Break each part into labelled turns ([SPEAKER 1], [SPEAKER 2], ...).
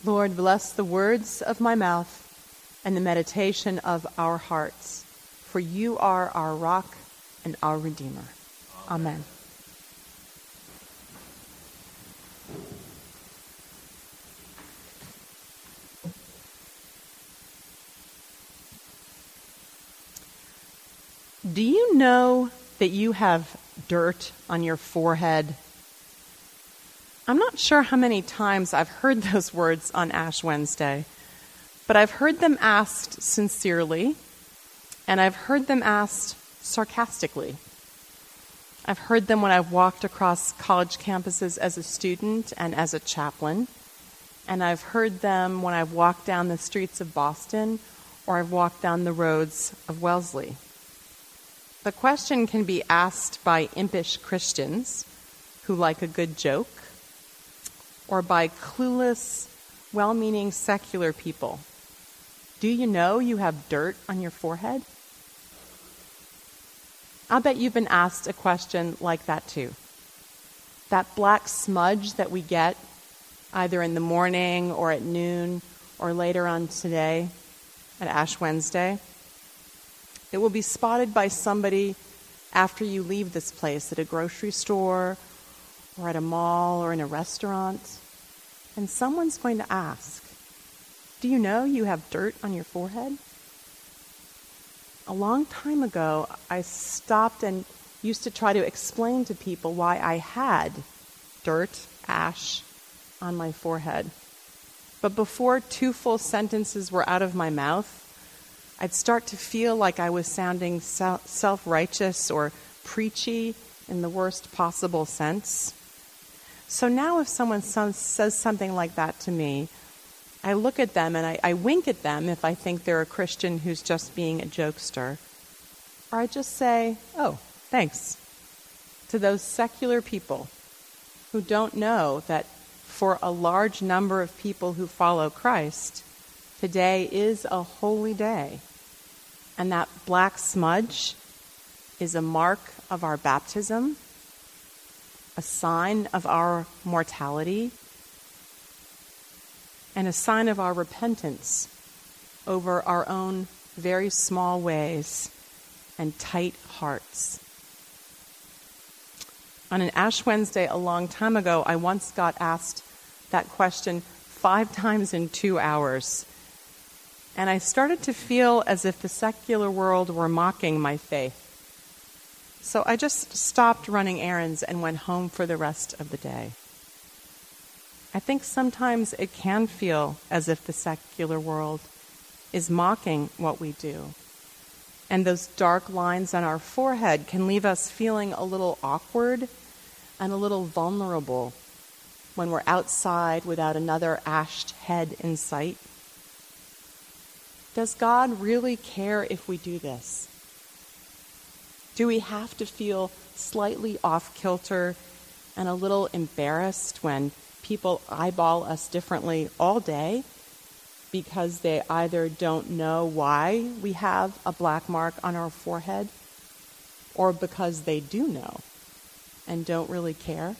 [SPEAKER 1] Lord, bless the words of my mouth and the meditation of our hearts, for you are our rock and our Redeemer. Amen. Do you know that you have dirt on your forehead? I'm not sure how many times I've heard those words on Ash Wednesday, but I've heard them asked sincerely, and I've heard them asked sarcastically. I've heard them when I've walked across college campuses as a student and as a chaplain, and I've heard them when I've walked down the streets of Boston or I've walked down the roads of Wellesley. The question can be asked by impish Christians who like a good joke, or by clueless, well-meaning secular people. Do you know you have dirt on your forehead? I'll bet you've been asked a question like that too. That black smudge that we get either in the morning or at noon or later on today at Ash Wednesday. It will be spotted by somebody after you leave this place at a grocery store or at a mall or in a restaurant. And someone's going to ask, do you know you have dirt on your forehead? A long time ago, I stopped and used to try to explain to people why I had dirt, ash, on my forehead. But before 2 full sentences were out of my mouth, I'd start to feel like I was sounding self-righteous or preachy in the worst possible sense. So now if someone says something like that to me, I look at them and I wink at them if I think they're a Christian who's just being a jokester. Or I just say, oh, thanks, to those secular people who don't know that for a large number of people who follow Christ, today is a holy day. And that black smudge is a mark of our baptism, a sign of our mortality, and a sign of our repentance over our own very small ways and tight hearts. On an Ash Wednesday a long time ago, I once got asked that question 5 times in 2 hours. And I started to feel as if the secular world were mocking my faith. So I just stopped running errands and went home for the rest of the day. I think sometimes it can feel as if the secular world is mocking what we do. And those dark lines on our forehead can leave us feeling a little awkward and a little vulnerable when we're outside without another ashed head in sight. Does God really care if we do this? Do we have to feel slightly off-kilter and a little embarrassed when people eyeball us differently all day because they either don't know why we have a black mark on our forehead or because they do know and don't really care?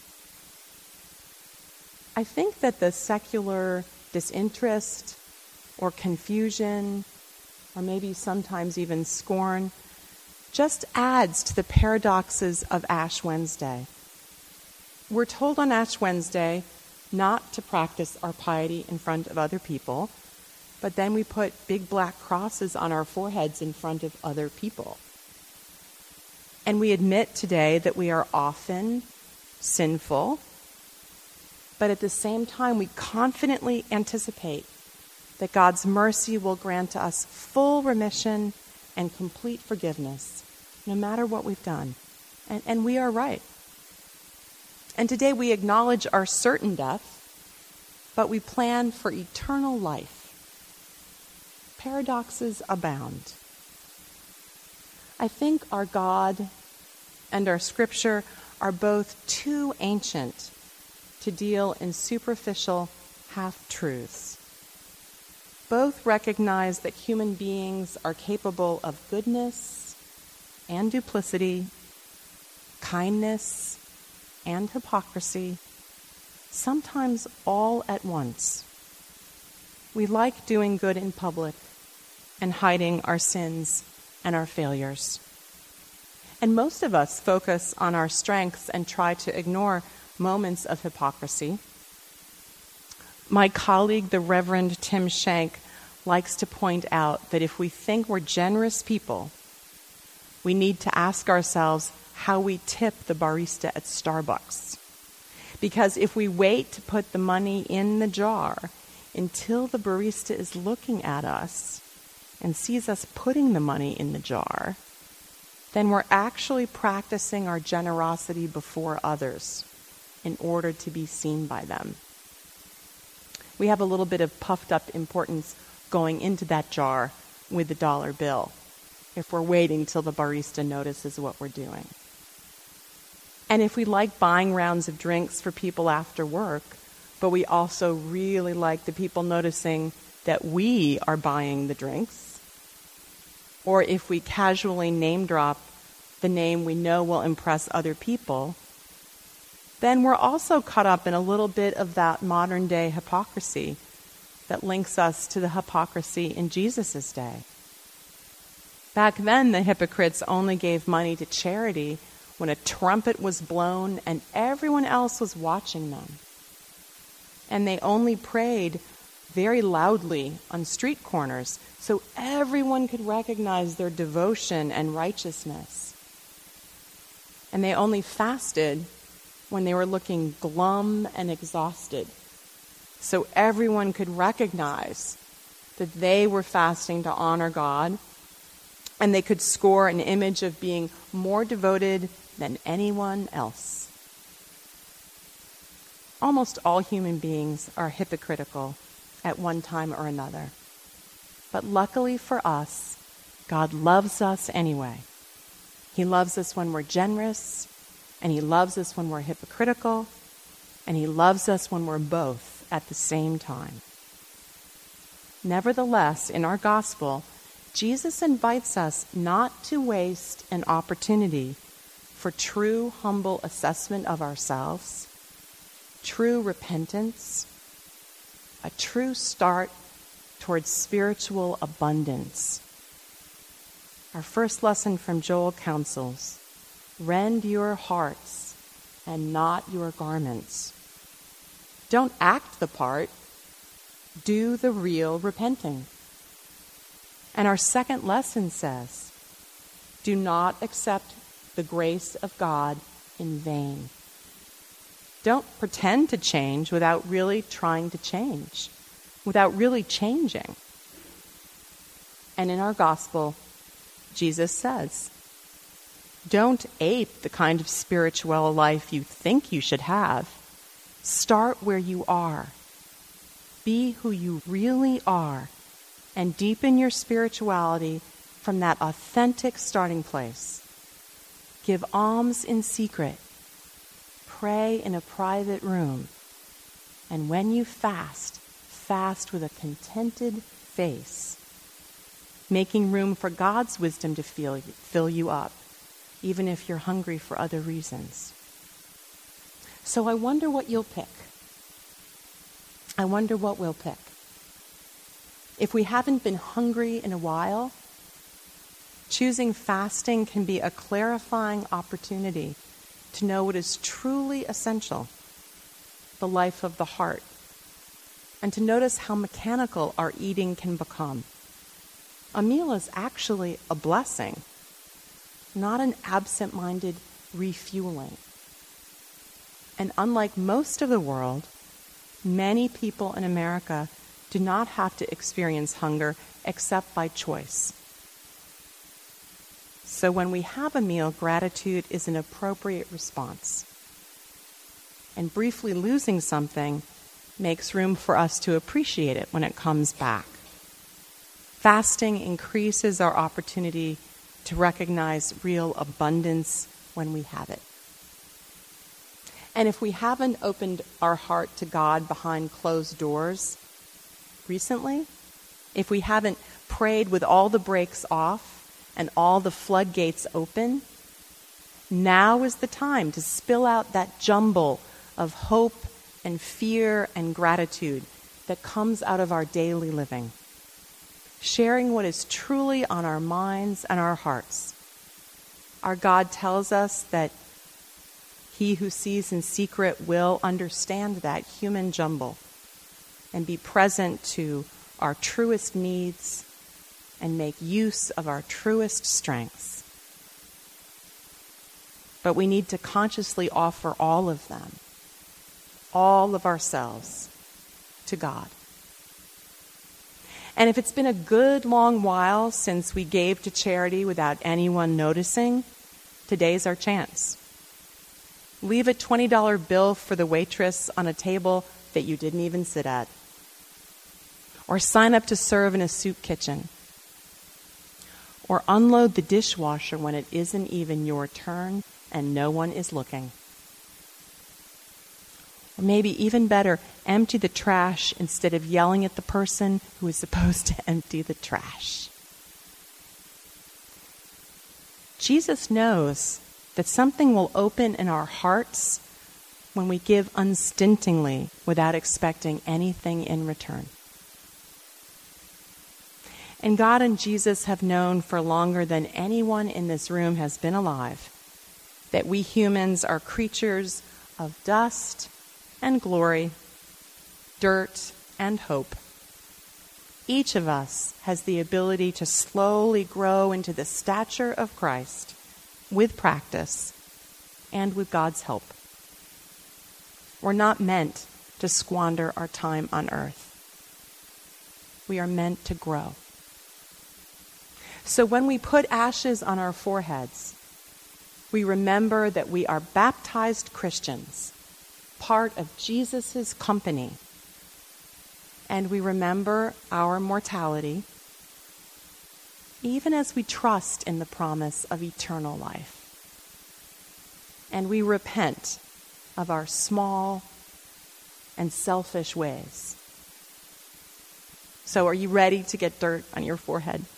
[SPEAKER 1] I think that the secular disinterest or confusion, or maybe sometimes even scorn, just adds to the paradoxes of Ash Wednesday. We're told on Ash Wednesday not to practice our piety in front of other people, but then we put big black crosses on our foreheads in front of other people. And we admit today that we are often sinful, but at the same time we confidently anticipate that God's mercy will grant to us full remission and complete forgiveness, no matter what we've done. And we are right. And today we acknowledge our certain death, but we plan for eternal life. Paradoxes abound. I think our God and our Scripture are both too ancient to deal in superficial half-truths. Both recognize that human beings are capable of goodness and duplicity, kindness and hypocrisy, sometimes all at once. We like doing good in public and hiding our sins and our failures. And most of us focus on our strengths and try to ignore moments of hypocrisy. My colleague, the Reverend Tim Shank, likes to point out that if we think we're generous people, we need to ask ourselves how we tip the barista at Starbucks. Because if we wait to put the money in the jar until the barista is looking at us and sees us putting the money in the jar, then we're actually practicing our generosity before others in order to be seen by them. We have a little bit of puffed up importance going into that jar with the dollar bill if we're waiting till the barista notices what we're doing. And if we like buying rounds of drinks for people after work, but we also really like the people noticing that we are buying the drinks, or if we casually name drop the name we know will impress other people, then we're also caught up in a little bit of that modern day hypocrisy that links us to the hypocrisy in Jesus' day. Back then, the hypocrites only gave money to charity when a trumpet was blown and everyone else was watching them. And they only prayed very loudly on street corners so everyone could recognize their devotion and righteousness. And they only fasted when they were looking glum and exhausted so everyone could recognize that they were fasting to honor God, and they could score an image of being more devoted than anyone else. Almost all human beings are hypocritical at one time or another. But luckily for us, God loves us anyway. He loves us when we're generous, and He loves us when we're hypocritical, and He loves us when we're both at the same time. Nevertheless, in our gospel, Jesus invites us not to waste an opportunity for true humble assessment of ourselves, true repentance, a true start towards spiritual abundance. Our first lesson from Joel counsels, rend your hearts and not your garments. Don't act the part, do the real repenting. And our second lesson says, do not accept the grace of God in vain. Don't pretend to change without really trying to change, without really changing. And in our gospel, Jesus says, don't ape the kind of spiritual life you think you should have. Start where you are. Be who you really are, and deepen your spirituality from that authentic starting place. Give alms in secret. Pray in a private room. And when you fast, fast with a contented face, making room for God's wisdom to fill you up, even if you're hungry for other reasons. So I wonder what you'll pick. I wonder what we'll pick. If we haven't been hungry in a while, choosing fasting can be a clarifying opportunity to know what is truly essential, the life of the heart, and to notice how mechanical our eating can become. A meal is actually a blessing, not an absent-minded refueling. And unlike most of the world, many people in America do not have to experience hunger except by choice. So when we have a meal, gratitude is an appropriate response. And briefly losing something makes room for us to appreciate it when it comes back. Fasting increases our opportunity to recognize real abundance when we have it. And if we haven't opened our heart to God behind closed doors recently, if we haven't prayed with all the brakes off and all the floodgates open, now is the time to spill out that jumble of hope and fear and gratitude that comes out of our daily living, sharing what is truly on our minds and our hearts. Our God tells us that he who sees in secret will understand that human jumble and be present to our truest needs and make use of our truest strengths. But we need to consciously offer all of them, all of ourselves, to God. And if it's been a good long while since we gave to charity without anyone noticing, today's our chance. Leave a $20 bill for the waitress on a table that you didn't even sit at. Or sign up to serve in a soup kitchen. Or unload the dishwasher when it isn't even your turn and no one is looking. Or maybe even better, empty the trash instead of yelling at the person who is supposed to empty the trash. Jesus knows that something will open in our hearts when we give unstintingly without expecting anything in return. And God and Jesus have known for longer than anyone in this room has been alive that we humans are creatures of dust and glory, dirt and hope. Each of us has the ability to slowly grow into the stature of Christ with practice and with God's help. We're not meant to squander our time on earth. We are meant to grow. So when we put ashes on our foreheads, we remember that we are baptized Christians, part of Jesus' company, and we remember our mortality, even as we trust in the promise of eternal life. And we repent of our small and selfish ways. So are you ready to get dirt on your forehead?